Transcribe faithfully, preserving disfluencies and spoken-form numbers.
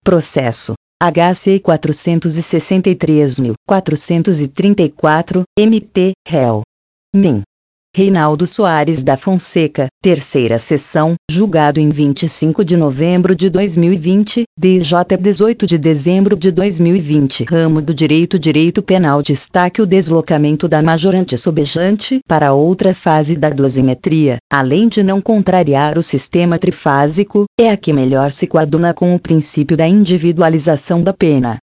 Processo H C quatrocentos e sessenta e três mil, quatrocentos e trinta e quatro, M P, réu. Min. Reinaldo Soares da Fonseca, terceira sessão, julgado em vinte e cinco de novembro de dois mil e vinte, D J dezoito de dezembro de dois mil e vinte. Ramo do Direito Direito Penal destaque o deslocamento da majorante sobejante para outra fase da dosimetria, além de não contrariar o sistema trifásico, é a que melhor se coaduna com o princípio da individualização da pena.